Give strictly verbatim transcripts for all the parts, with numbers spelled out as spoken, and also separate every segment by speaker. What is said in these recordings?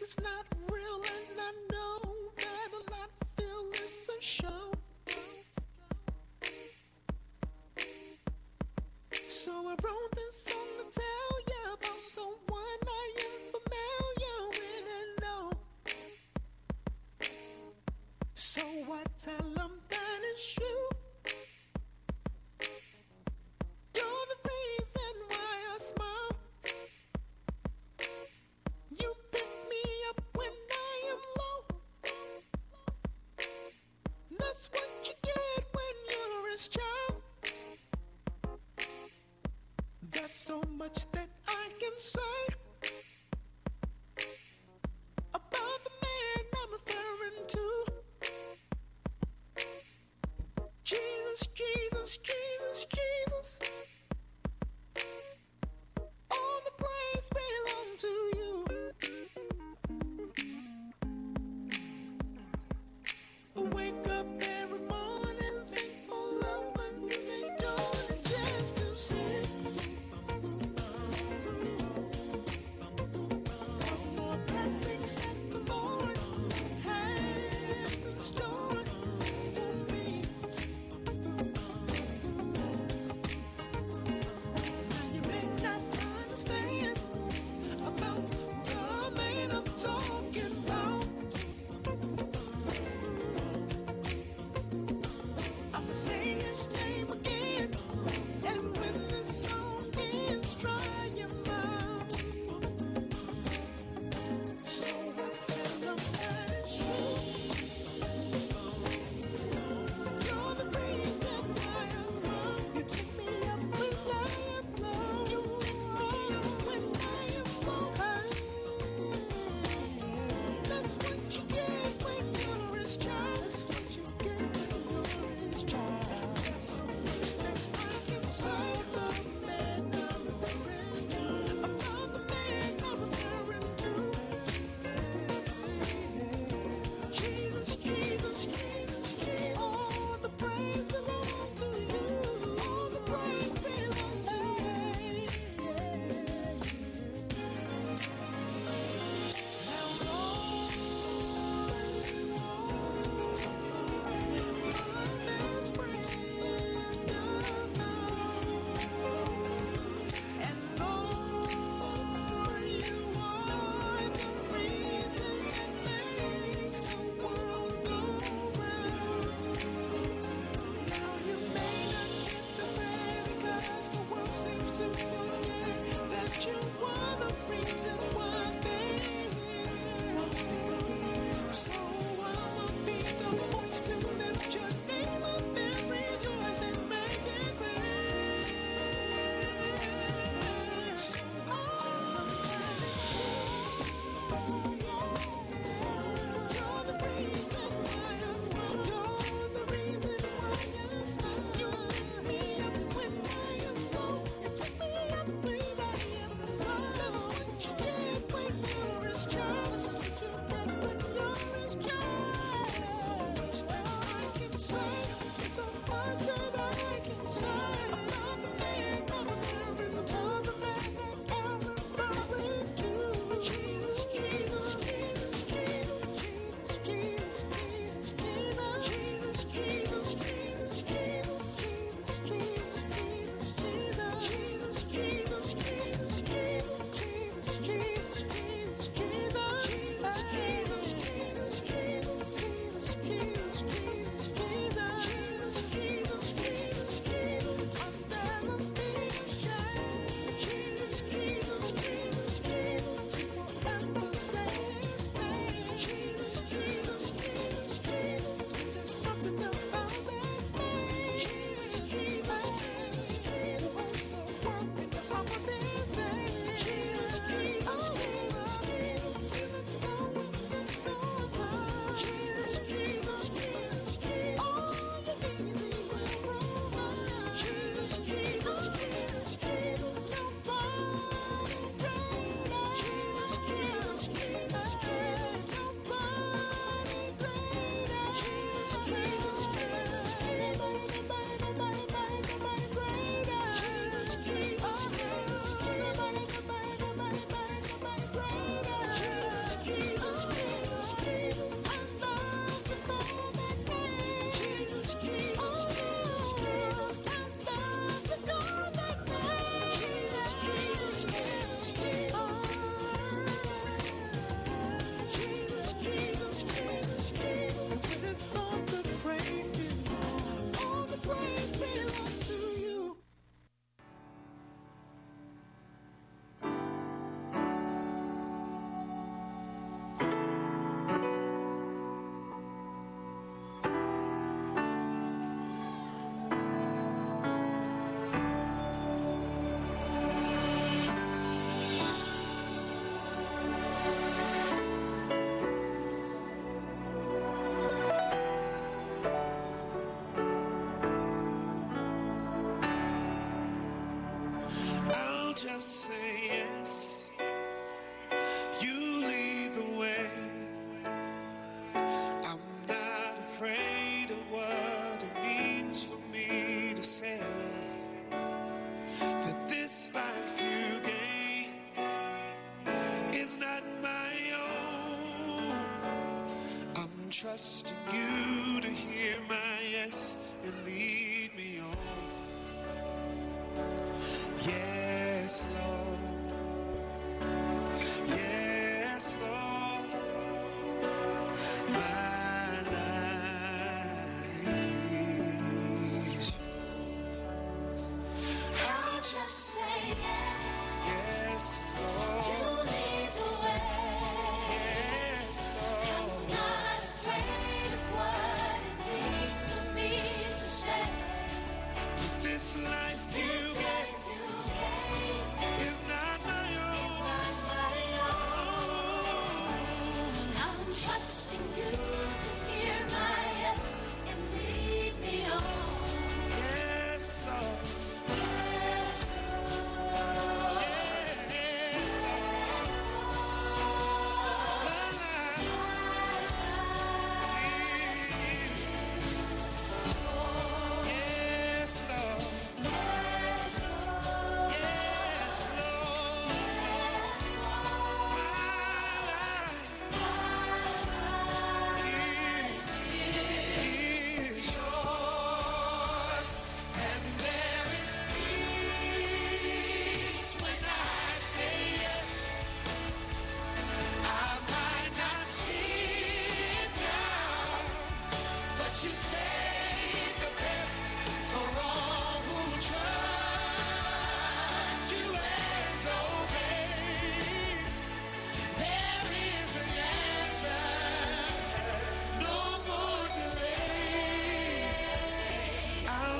Speaker 1: it's not real, and I know that a lot feel it's a show. So I wrote this song to tell you about someone I am familiar with and know. So I tell them that it's you. You're the reason why I smile. You pick me up when I am low. That's what you get when you're his child. That's so much that I can say about the man I'm referring to. Jesus, Jesus, Jesus, Jesus. All the praise belong to you. I wake up every morning thankful of what they doing just to see.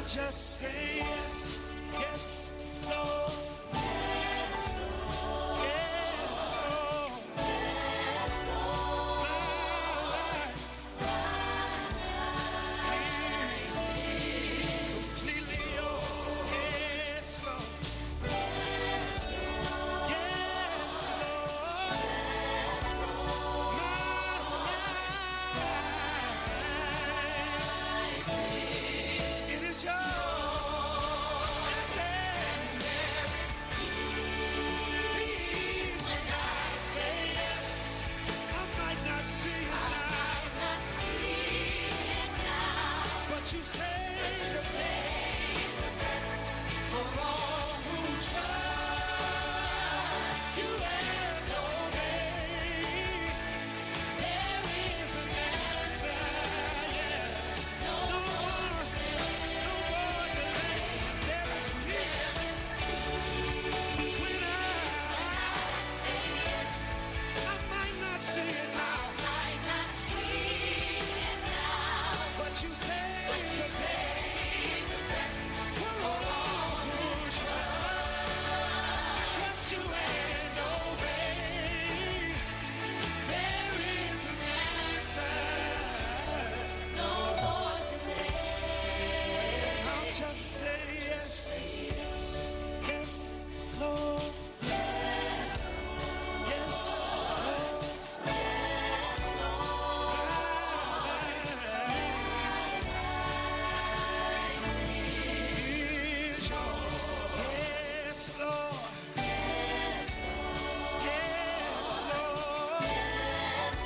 Speaker 1: Just say yes, yes, Lord. Yes, Lord. Yes, Lord. Yes, Lord. My life is completely yours. Yes, Lord. Yes, Lord. Yes, Lord. My life, it is yours. You say the best for all who trust you and obey. There is an answer, yeah. No more, no more delay. There is peace when I say yes. I might not see it now, but you say. Just say yes, yes, Lord, yes, yes, Lord, yes, Lord. Is your yes, Lord, yes, Lord, yes, Lord, yes,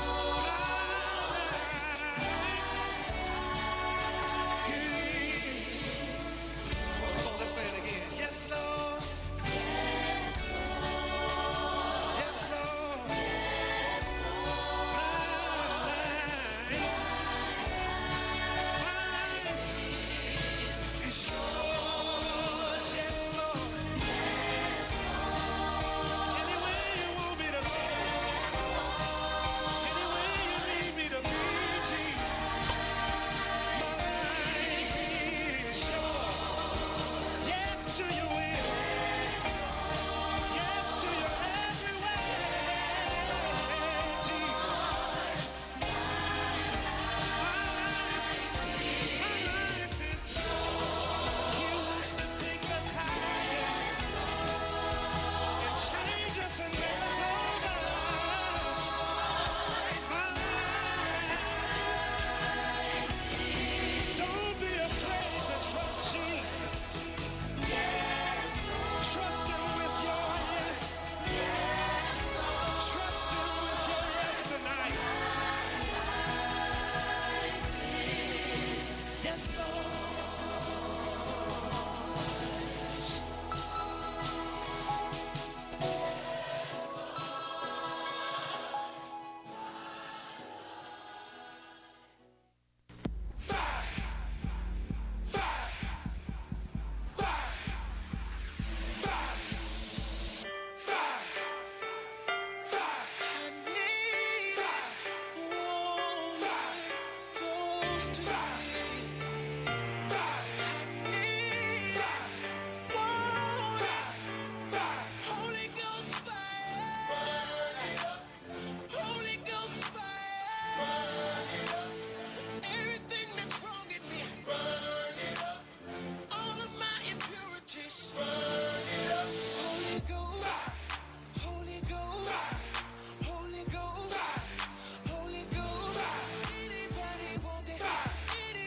Speaker 1: Lord. It is. Come on, let's say it again. Yes, Lord. Yes, Lord. Yes, Lord. Yes, Lord. My life, my life is yours. Yes, Lord. Yes, Lord. Anywhere you want me to go. Yes, Lord. Anywhere you need me to be, Jesus. My life is yours. Yes to your will. Yes to your every way, Jesus. My life, my life is yours. He wants to take us higher and change us and make us over. My life, don't be afraid to trust Jesus. Trust him with your yes. Trust him with your yes tonight. Yes, Lord. Five, five, five, five, five, five. I need five, five, close to five, five. I need five, five, five. Holy Ghost fire, Holy Ghost fire. Everything that's wrong in me, burn it up. All of my impurities, burn it up. Holy Ghost, Holy Ghost, Holy Ghost, Holy Ghost. Anybody want it?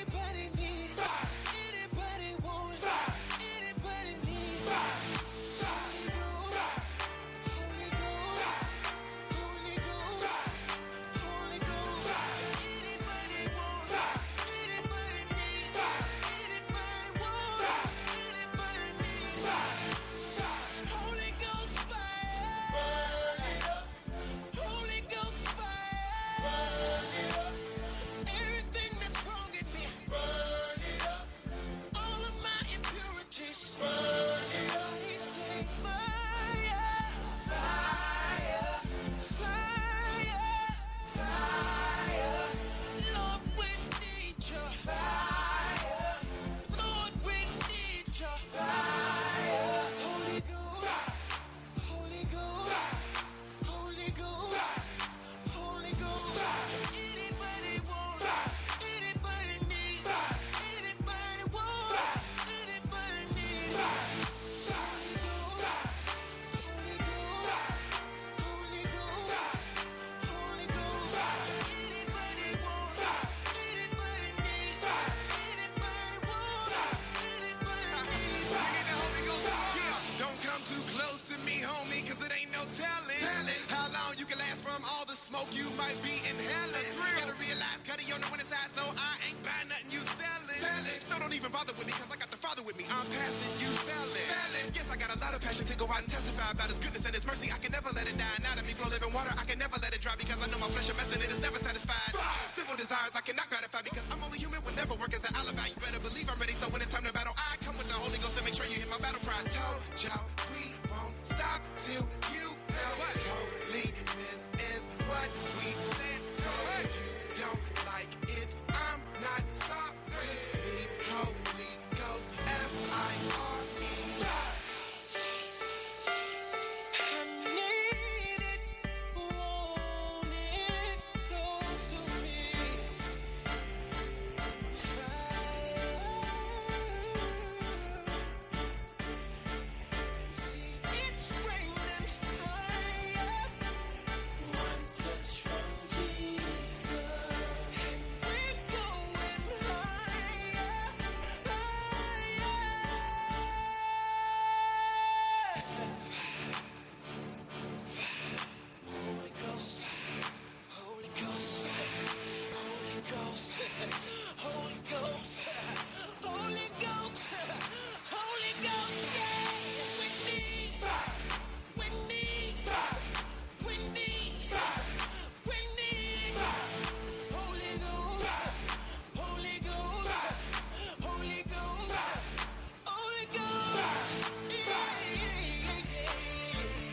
Speaker 1: the smoke, you might be inhaling. Gotta realize, cutty on the winning side, so I ain't buying nothing you selling. Still don't even bother with me, cause I got the Father with me. I'm passing you felon. Yes, I got a lot of passion to go out and testify about his goodness and his mercy. I can never let it die. Now that me flow living water, I can never let it dry because I know my flesh a mess and it is never satisfied. Simple desires I cannot gratify because I'm only human, will never work as an alibi. You better believe I'm ready, so when it's time to battle, I come with the Holy Ghost and make sure you hear my battle cry. Told y'all we won't stop till you know what holiness is what we stand for. You don't like it, I'm not sorry. Need Holy Ghost, F I R E. I need it, want it, close to me. Fire. See, it's raining fire. One touch from Jesus. We're going higher, higher. Holy Ghost, Holy Ghost, Holy Ghost, Holy Ghost, Holy Ghost, Holy Ghost, yeah. We need, we need, we need, we need Holy Ghost, Holy Ghost, Holy Ghost, Holy Ghost, yeah, yeah, yeah.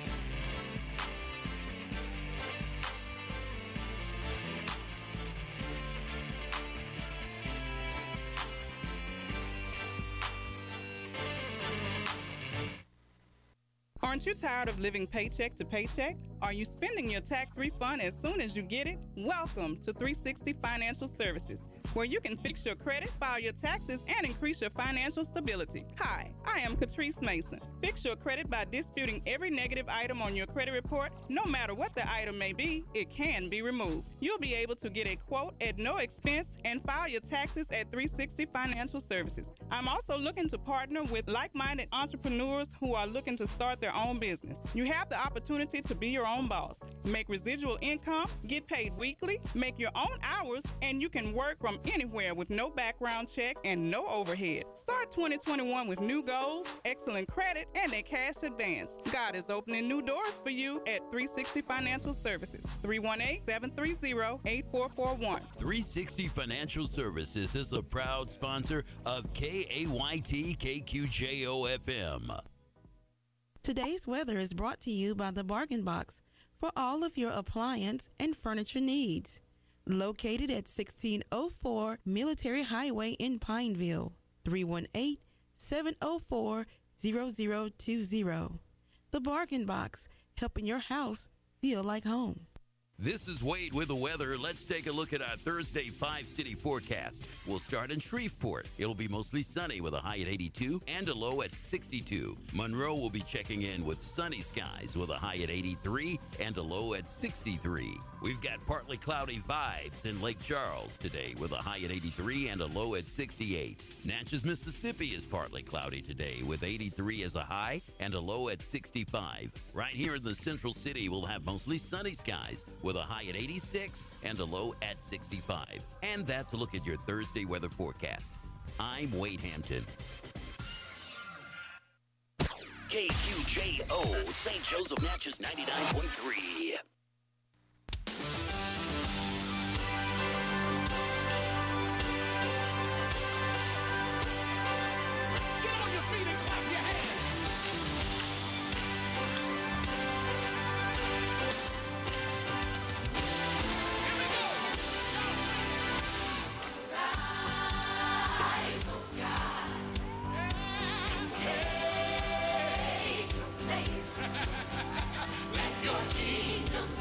Speaker 2: Aren't you tired of living paycheck to paycheck? Are you spending your tax refund as soon as you get it? Welcome to three sixty Financial Services, where you can fix your credit, file your taxes, and increase your financial stability. Hi, I am Catrice Mason. Fix your credit by disputing every negative item on your credit report. No matter what the item may be, it can be removed. You'll be able to get a quote at no expense and file your taxes at three sixty Financial Services. I'm also looking to partner with like-minded entrepreneurs who are looking to start their own business. You have the opportunity to be your own boss, make residual income, get paid weekly, make your own hours, and you can work from anywhere with no background check and no overhead. Start twenty twenty-one with new goals, excellent credit, and a cash advance. God is opening new doors for you at three sixty Financial Services. three one eight, seven three zero, eight four four one.
Speaker 3: three sixty Financial Services is a proud sponsor of K A Y T K Q J O F M.
Speaker 4: Today's weather is brought to you by the Bargain Box for all of your appliance and furniture needs. Located at sixteen oh four Military Highway in Pineville. three one eight, seven oh four, zero zero two zero. The Bargain Box, helping your house feel like home.
Speaker 3: This is Wade with the weather. Let's take a look at our Thursday five-city forecast. We'll start in Shreveport. It'll be mostly sunny with a high at eighty-two and a low at sixty-two. Monroe will be checking in with sunny skies with a high at eighty-three and a low at sixty-three. We've got partly cloudy vibes in Lake Charles today with a high at eighty-three and a low at sixty-eight. Natchez, Mississippi is partly cloudy today with eighty-three as a high and a low at sixty-five. Right here in the Central City, we'll have mostly sunny skies with a high at eighty-six and a low at sixty-five. And that's a look at your Thursday weather forecast. I'm Wade Hampton.
Speaker 5: K Q J O, Saint Joseph Natchez ninety-nine point three.
Speaker 1: Get on your feet and clap your hands. Here we go.
Speaker 6: Rise, oh God, and take your place. Let your kingdom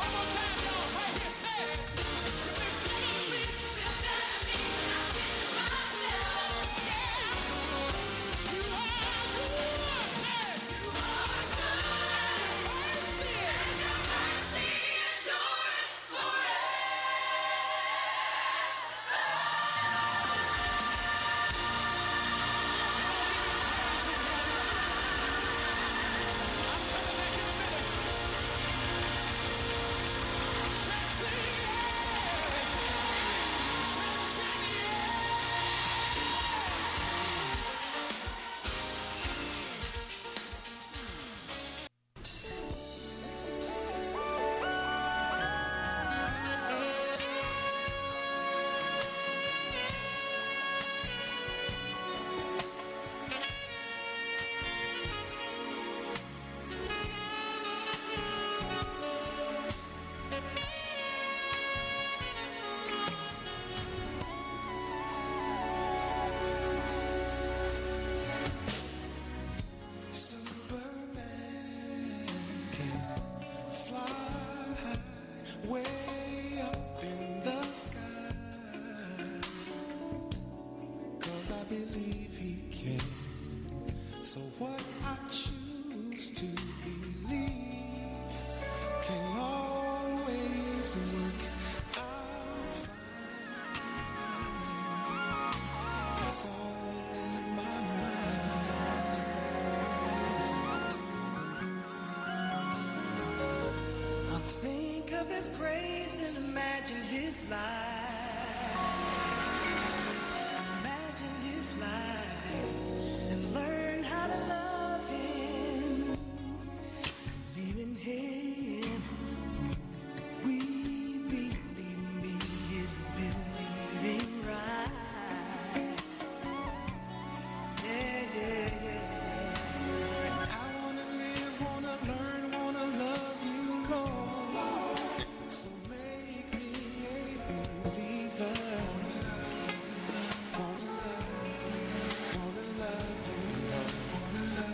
Speaker 1: Wanna love you, love, wanna love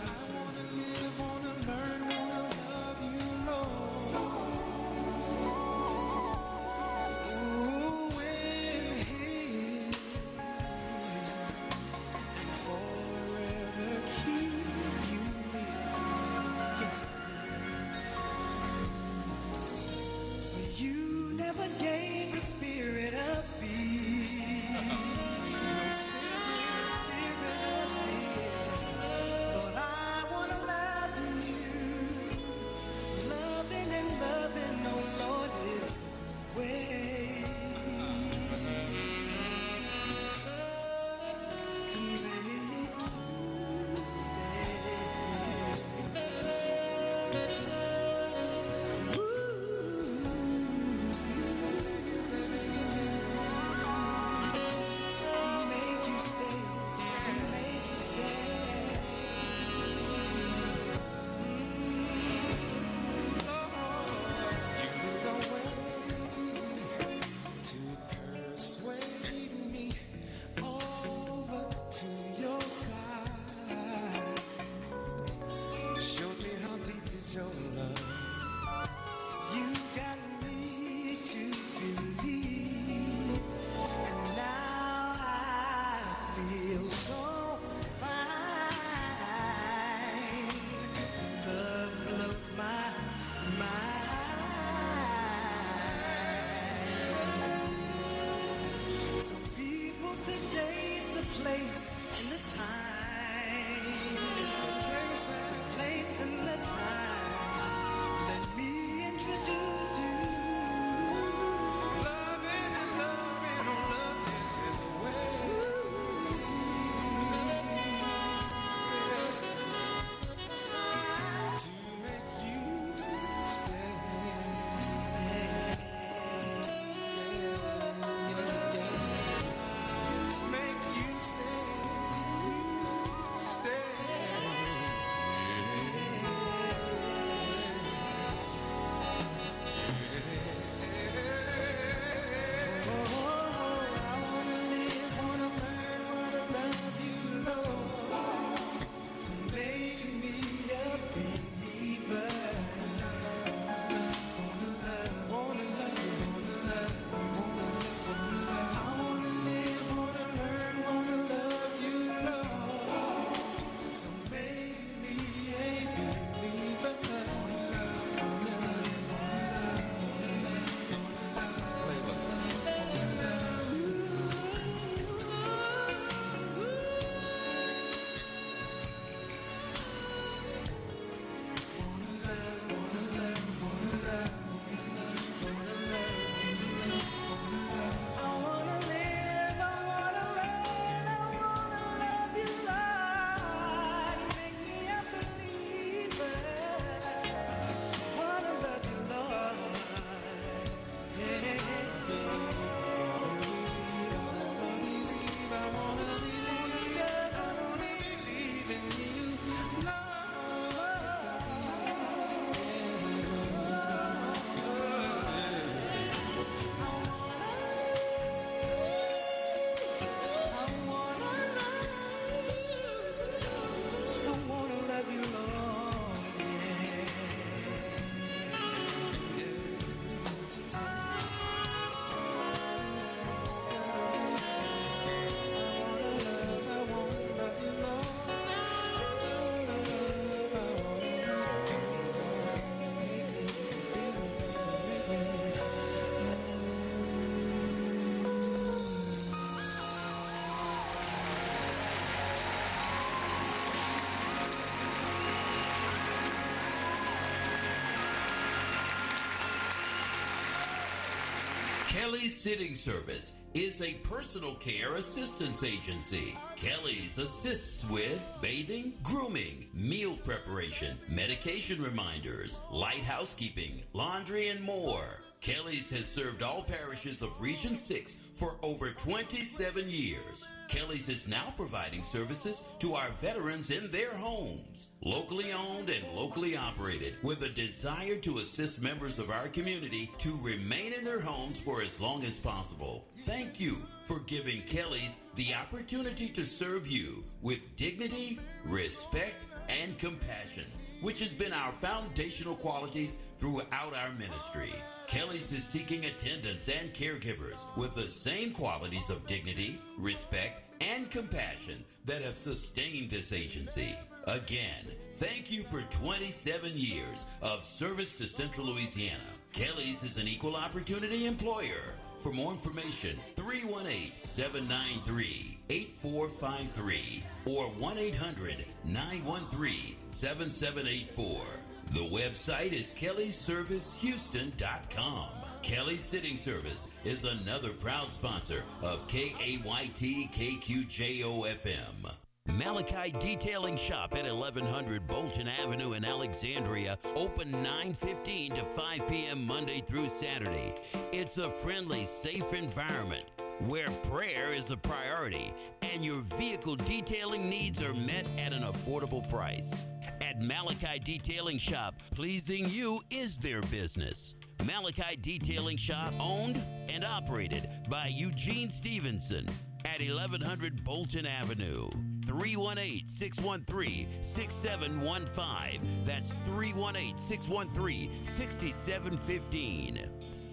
Speaker 3: Kelly's Sitting Service is a personal care assistance agency. Kelly's assists with bathing, grooming, meal preparation, medication reminders, light housekeeping, laundry, and more. Kelly's has served all parishes of Region six for over twenty-seven years. Kelly's is now providing services to our veterans in their homes. Locally owned and locally operated, with a desire to assist members of our community to remain in their homes for as long as possible. Thank you for giving Kelly's the opportunity to serve you with dignity, respect, and compassion, which has been our foundational qualities throughout our ministry. Kelly's is seeking attendants and caregivers with the same qualities of dignity, respect, and compassion that have sustained this agency. Again, thank you for twenty-seven years of service to Central Louisiana. Kelly's is an equal opportunity employer. For more information, three one eight, seven nine three, eight four five three or one eight hundred, nine one three, seven seven eight four. The website is kellys service houston dot com. Kelly's Sitting Service is another proud sponsor of K A Y T K Q J O F M. Malachi Detailing Shop at eleven hundred Bolton Avenue in Alexandria, open nine fifteen to five p.m. Monday through Saturday. It's a friendly, safe environment where prayer is a priority and your vehicle detailing needs are met at an affordable price. At Malachi Detailing Shop, pleasing you is their business. Malachi Detailing Shop, owned and operated by Eugene Stevenson at eleven hundred Bolton Avenue. three one eight, six one three, six seven one five. That's three one eight, six one three, six seven one five.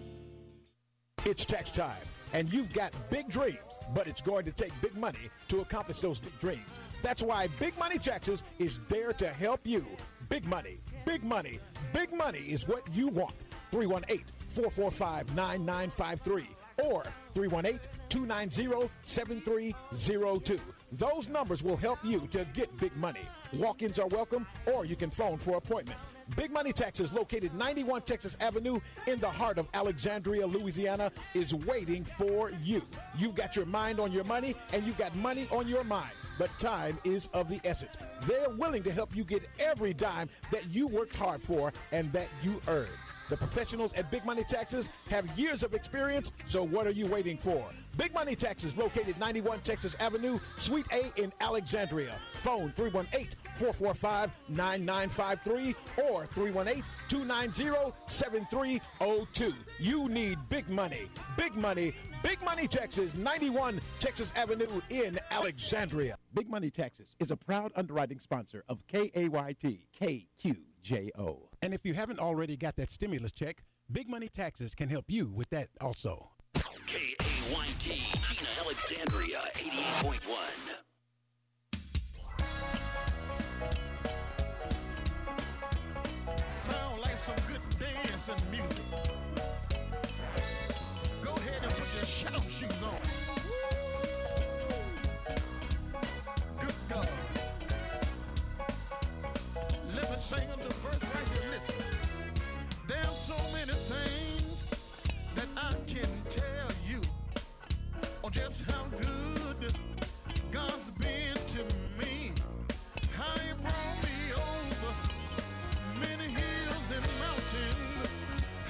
Speaker 7: It's tax time, and you've got big dreams, but it's going to take big money to accomplish those big dreams. That's why Big Money Taxes is there to help you. Big money, big money, big money is what you want. three one eight, four four five, nine nine five three or three one eight, two nine zero, seven three zero two. Those numbers will help you to get big money. Walk-ins are welcome, or you can phone for appointment. Big Money Taxes, located ninety-one Texas Avenue in the heart of Alexandria, Louisiana, is waiting for you. You've got your mind on your money, and you've got money on your mind, but time is of the essence. They're willing to help you get every dime that you worked hard for and that you earned. The professionals at Big Money Taxes have years of experience, so what are you waiting for? Big Money Taxes, located ninety-one Texas Avenue, Suite A in Alexandria. Phone three one eight, four four five, nine nine five three or three one eight, two nine zero, seven three zero two. You need big money. Big money. Big Money Taxes, ninety-one Texas Avenue in Alexandria. Big Money Taxes is a proud underwriting sponsor of K A Y T K Q J O.
Speaker 8: And if you haven't already got that stimulus check, Big Money Taxes can help you with that also.
Speaker 5: K A Y T, Gina Alexandria, eighty-eight point one.
Speaker 1: Sound like some good dancing music. Go ahead and put your shout shoes on. Good God. Let me sing the verse right here. Listen. There's so many things that I can tell you. Oh, just how good God's been to me. How he brought me over many hills and mountains.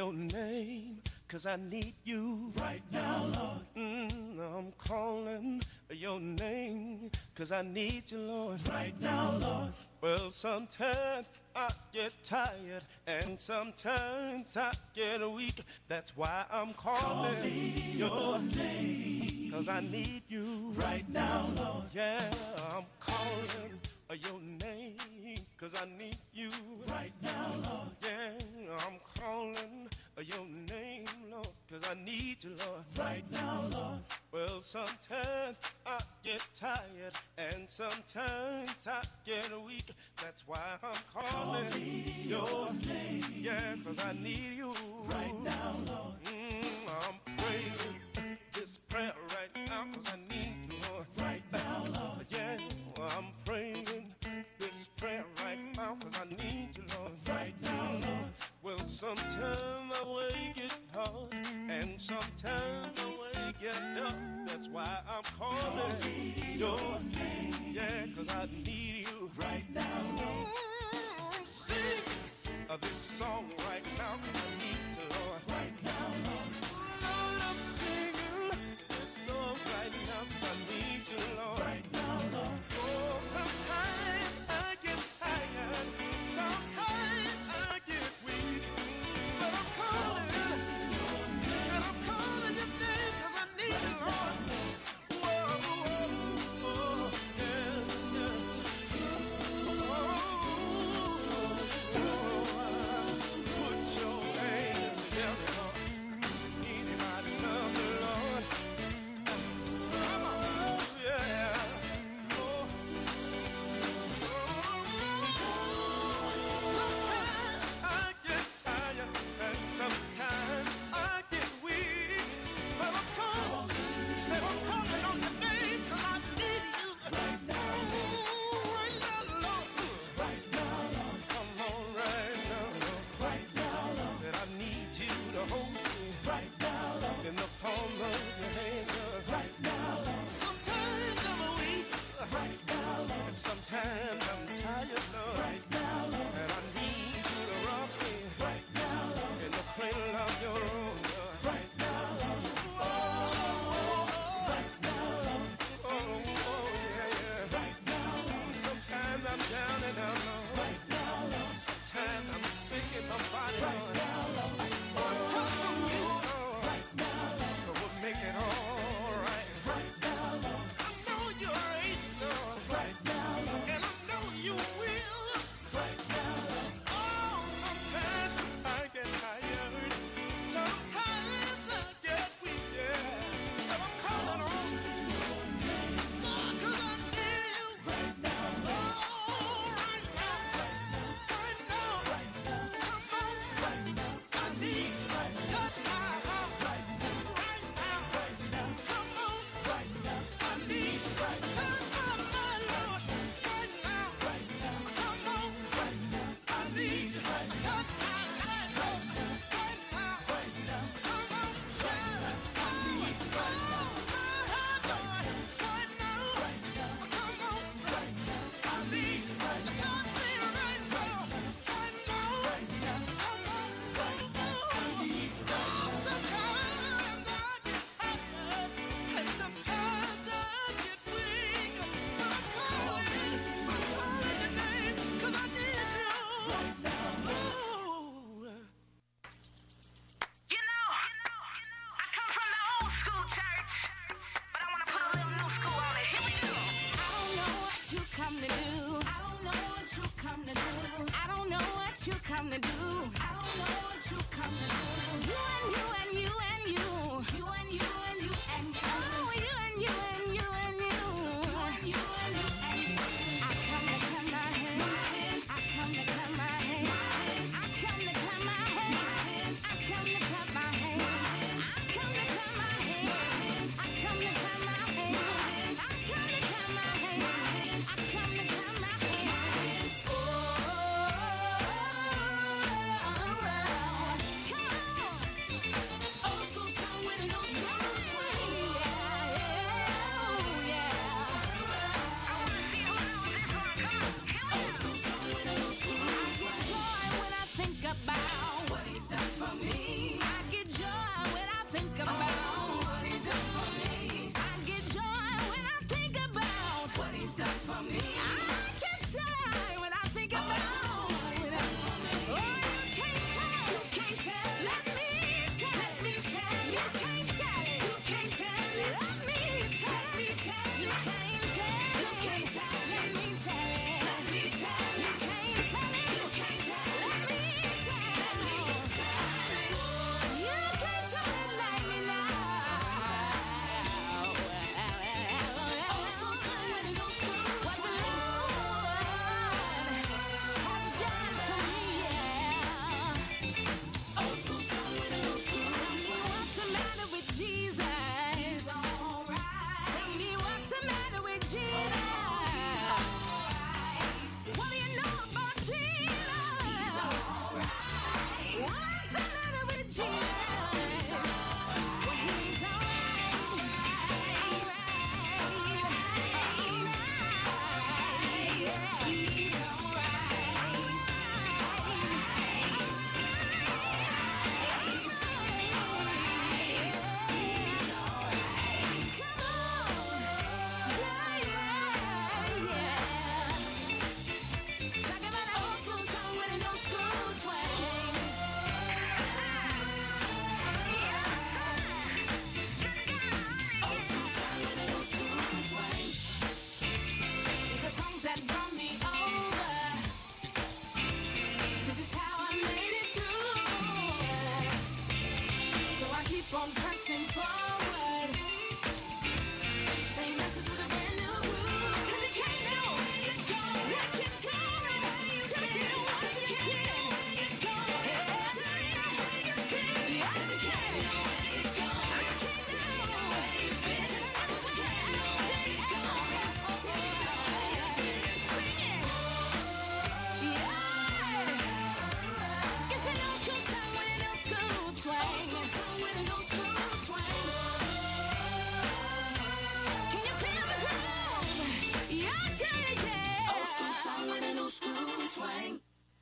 Speaker 9: your name, cause I need you right now, Lord. Mm, I'm calling your name, cause I need you, Lord, right now, Lord. Well, sometimes I get tired, and sometimes I get weak. That's why I'm calling, calling your name, cause I need you right now, Lord. Yeah, I'm calling your name, cause I need you right now, Lord. Yeah, I'm calling your name, Lord, cause I need you, Lord, right now, Lord. Well, sometimes I get tired, and sometimes I get weak. That's why I'm calling, calling your name. Yeah, cause I need you right now, Lord. Mm, I'm praying this prayer right now, cause I need you, Lord, right now, Lord. Yeah, I'm praying this prayer right now, cause I need you, Lord, right now, Lord. Well, sometimes the way get hard, and sometimes the way get up. That's why I'm calling your name. Yeah, cause I need you right now, Lord. Mm, sing uh, this song right now, cause I need you, Lord, right now, Lord. Lord, I'm singing this song right now, cause I need you, Lord, right now, Lord. Oh, sometimes I get tired, sometimes I get weak, but I'm calling, and I'm calling your name, cause I need you, Lord. Whoa, whoa, whoa, yeah, yeah. Oh, put your hands together, Lord. Anybody love the Lord? Come on, yeah. Oh, sometimes I get tired, and sometimes I get weak, but I'm calling, say I'm calling on your name, cause I need you right now, right now, Lord, right now, Lord, come on, right now, Lord, right now, Lord, that I need you to hold me, right now, Lord, in the palm of your hand, Lord, right now, Lord. Sometimes I'm weak, right now, Lord, and sometimes I'm tired, Lord, right now, Lord, and I need you to rock me, right now, Lord, in the cradle of your own, Lord, right now, Lord. Oh, right now, Lord. Oh, oh, yeah, yeah. Right now, Lord. Sometimes I'm down and out, Lord. Right now, Lord. Sometimes I'm sick in my body, Lord. Right now, Lord. One touch from you, Lord. Right now, Lord. Will make it all right. Right now, Lord. I know you're able, Lord. Right now, Lord. And I know you will. Right now, Lord. Oh, sometimes I get tired. Sometimes I get weak, yeah. But I'm calling on God, cause I need you right now. Oh, right now, right now, right now. Come on, right now. I need you right now. Touch my heart right now, right now, right now. Come on, right now. I need you right now. Touch my mind, Lord, right now, right now. Come on, right now. I need you right now. Touch my life right now, right now, right now. Come on, right now. I need you right now. My heart, Lord, right now, right now. Come on, right now. I need you right now. Touch me right now, right now, right now. Come on, right now. I need you right now. Sometimes I get tired, and sometimes I get weak, but I'm calling, I'm calling your name, cause I need you right now. Ooh.
Speaker 6: You know, I come from the old school church, but I want to put a little new school on it. Here we go. I don't know what you come to do. I don't know what you come to do. I don't know what you come to do. I don't know what you come to do. You and you and you and you. You and you and you and you. Oh, you and you and you and you. You and you and you and you. I come to clap my hands. I come to clap my hands. I come to clap my hands. I come to clap my hands. I come to clap my hands. I come to clap my hands. I come to clap my hands. I come to clap my hands. Oh, come on. Old school sound with a new school twang. Yeah, with a new school twang.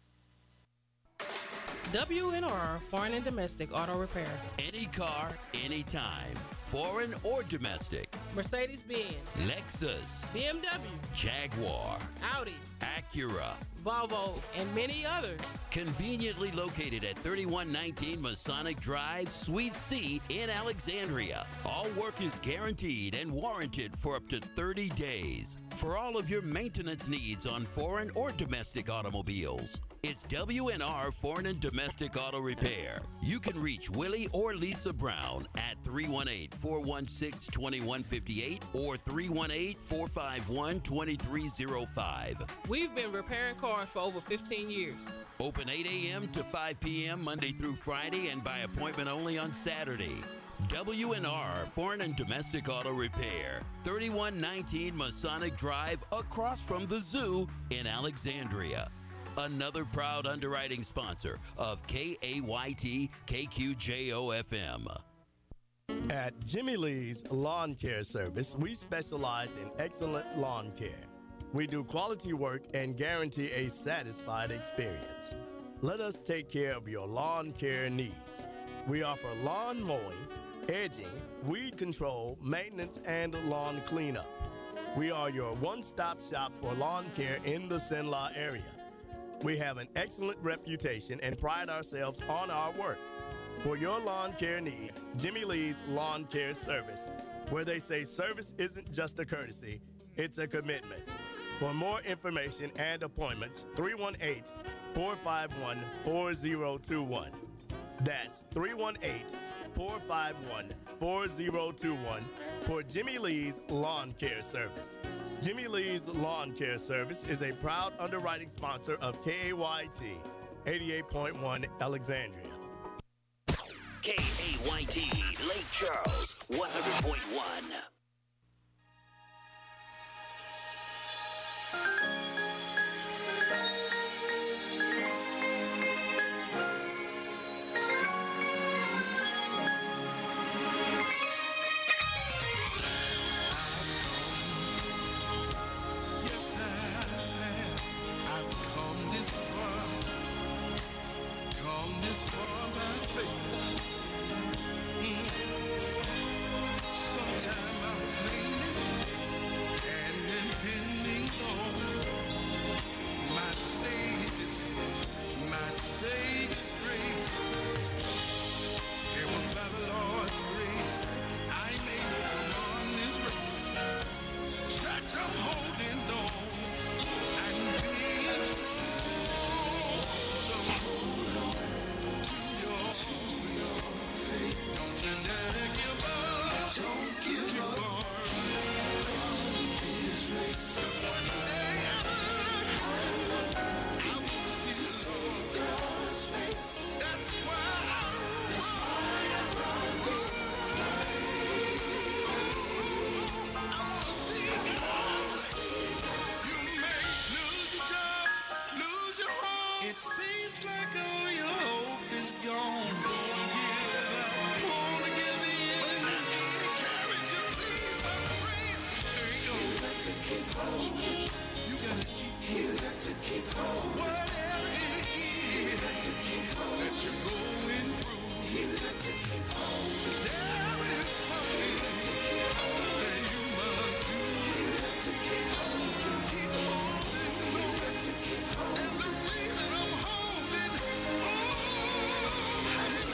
Speaker 10: W N R Foreign and Domestic Auto Repair.
Speaker 3: Any car, anytime. Foreign or domestic.
Speaker 10: Mercedes-Benz,
Speaker 3: Lexus,
Speaker 10: B M W,
Speaker 3: Jaguar,
Speaker 10: Audi,
Speaker 3: Acura,
Speaker 10: Volvo, and many others.
Speaker 3: Conveniently located at thirty-one nineteen Masonic Drive, Suite C in Alexandria. All work is guaranteed and warranted for up to thirty days. For all of your maintenance needs on foreign or domestic automobiles, it's W N R Foreign and Domestic Auto Repair. You can reach Willie or Lisa Brown at three one eight, four one six, two one five eight or three one eight, four five one, two three zero five.
Speaker 10: We've been repairing cars for over fifteen years.
Speaker 3: Open eight a.m. to five p.m. Monday through Friday and by appointment only on Saturday. W N R Foreign and Domestic Auto Repair, thirty-one nineteen Masonic Drive across from the zoo in Alexandria. Another proud underwriting sponsor of K A Y T K Q J O F M.
Speaker 11: At Jimmy Lee's Lawn Care Service, we specialize in excellent lawn care. We do quality work and guarantee a satisfied experience. Let us take care of your lawn care needs. We offer lawn mowing, edging, weed control, maintenance, and lawn cleanup. We are your one-stop shop for lawn care in the Cenla area. We have an excellent reputation and pride ourselves on our work. For your lawn care needs, Jimmy Lee's Lawn Care Service, where they say service isn't just a courtesy, it's a commitment. For more information and appointments, three one eight, four five one, four zero two one. That's three one eight, four five one, four zero two one for Jimmy Lee's Lawn Care Service. Jimmy Lee's Lawn Care Service is a proud underwriting sponsor of K A Y T eighty-eight point one Alexandria.
Speaker 5: K A Y T, Lake Charles, one hundred point one.
Speaker 1: Yes, I have. I've come this far, come this far by faith. Mm. Sometime I was leaning and depending on my Savior's, my Savior's grace. It was by the Lord's grace I'm able to run this race. Church, I'm holding on and being strong. Hold on to your, to your faith. Don't you dare give up. Don't give Keep up. On. This race. 'Cause one day I look, I want to see the Lord. God's face. That's why I run. That's why I run this race. I want to see God. You may lose your job, lose your home. It seems like all your hope is gone. You wanna give up, wanna give in. But let me encourage you, please, my friend. There you go. You got to keep holding. You gotta keep You got to keep holding. Whatever it is, you got to keep holding. That you're going through. You got to keep holding. There is something you got to keep holding. That you must do. You got to keep holding. Keep holding. You got to keep holding. And the reason I'm holding, oh,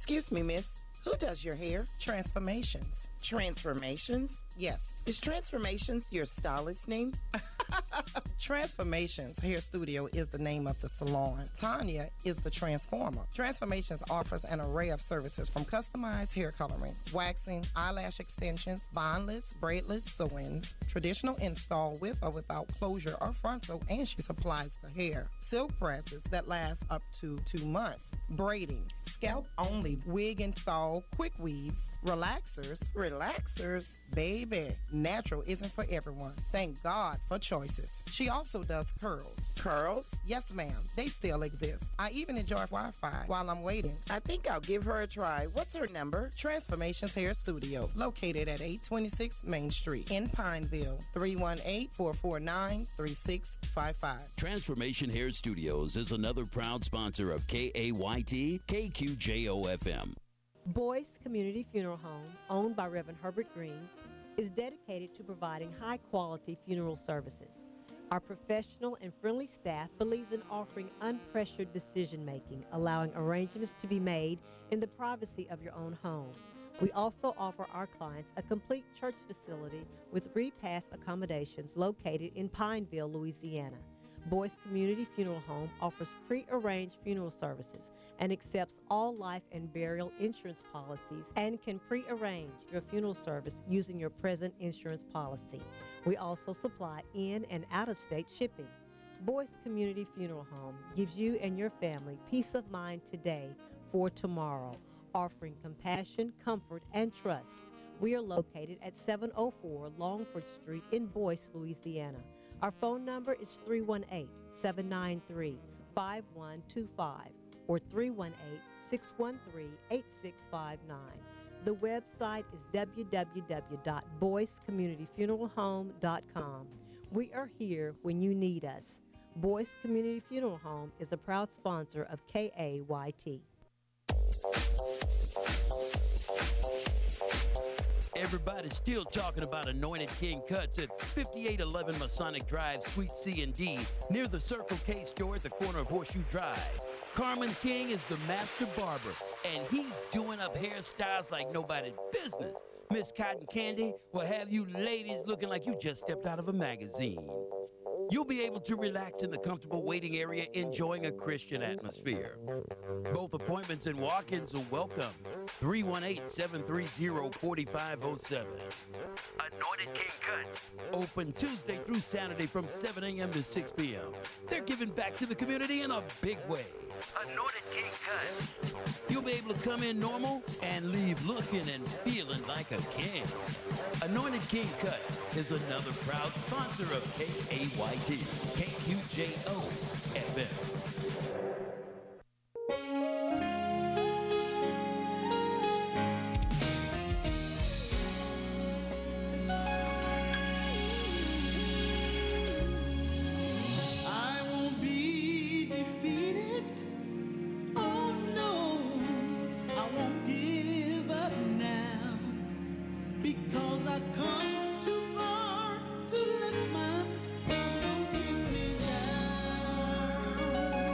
Speaker 12: Excuse me, miss. Who does your hair? Transformations. Transformations? Yes. Is Transformations your stylist name? Transformations Hair Studio is the name of the salon. Tanya is the transformer. Transformations offers an array of services from customized hair coloring, waxing, eyelash extensions, bondless, braidless sew-ins, traditional install with or without closure or frontal, and she supplies the hair. Silk presses that last up to two months. Braiding, scalp only, wig install, quick weaves, relaxers. Relaxers? Baby, natural isn't for everyone. Thank God for choices. She also does curls. Curls? Yes, ma'am. They still exist. I even enjoy Wi-Fi while I'm waiting. I think I'll give her a try. What's her number? Transformations Hair Studio, located at eight twenty-six Main Street in Pineville. three one eight, four four nine, three six five five.
Speaker 3: Transformation Hair Studios is another proud sponsor of K A Y T, K Q J O F M.
Speaker 13: Boyce Community Funeral Home, owned by Reverend Herbert Green, is dedicated to providing high-quality funeral services. Our professional and friendly staff believes in offering unpressured decision-making, allowing arrangements to be made in the privacy of your own home. We also offer our clients a complete church facility with repass accommodations located in Pineville, Louisiana. Boyce Community Funeral Home offers pre-arranged funeral services and accepts all life and burial insurance policies and can pre-arrange your funeral service using your present insurance policy. We also supply in and out-of-state shipping. Boyce Community Funeral Home gives you and your family peace of mind today for tomorrow, offering compassion, comfort, and trust. We are located at seven oh four Longford Street in Boyce, Louisiana. Our phone number is three one eight, seven nine three, five one two five or three one eight, six one three, eight six five nine. The website is w w w dot boyce community funeral home dot com. We are here when you need us. Boyce Community Funeral Home is a proud sponsor of K A Y T.
Speaker 3: Everybody's still talking about Anointed King Cuts at fifty-eight eleven Masonic Drive, Suite C and D, near the Circle K store at the corner of Horseshoe Drive. Carmen King is the master barber, and he's doing up hairstyles like nobody's business. Miss Cotton Candy will have you ladies looking like you just stepped out of a magazine. You'll be able to relax in the comfortable waiting area, enjoying a Christian atmosphere. Both appointments and walk-ins are welcome. three one eight, seven three zero, four five zero seven. Anointed King Cuts. Open Tuesday through Saturday from seven a.m. to six p.m. They're giving back to the community in a big way. Anointed King Cuts. You'll be able to come in normal and leave looking and feeling like a king. Anointed King Cuts is another proud sponsor of K A Y T, K Q J O F M.
Speaker 9: I won't be defeated. Oh no, I won't give up now, because I come too far to let my problems get me down.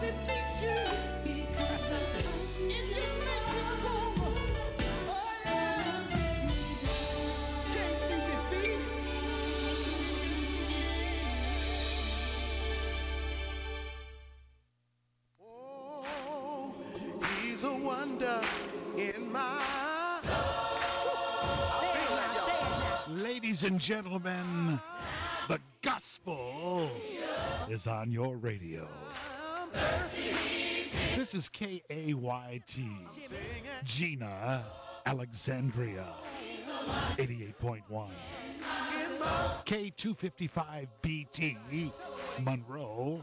Speaker 9: defeat you. Because of it just make me stronger. Oh yeah. Can't you defeat? Oh, he's a wonder in my.
Speaker 14: Ladies and gentlemen, the gospel is on your radio. This is K A Y T, Gina, Alexandria, eighty-eight point one. K two fifty-five B T, Monroe,